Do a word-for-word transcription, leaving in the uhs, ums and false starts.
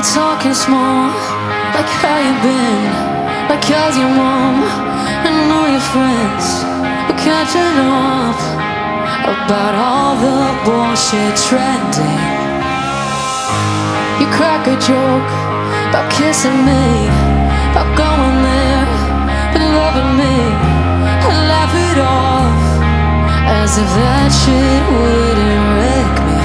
talking small, like how you been, like how's your mom and all your friends. We're catching up about all the bullshit trending. You crack a joke about kissing me, about going there and loving me, and laugh it off as if that shit wouldn't wreck me.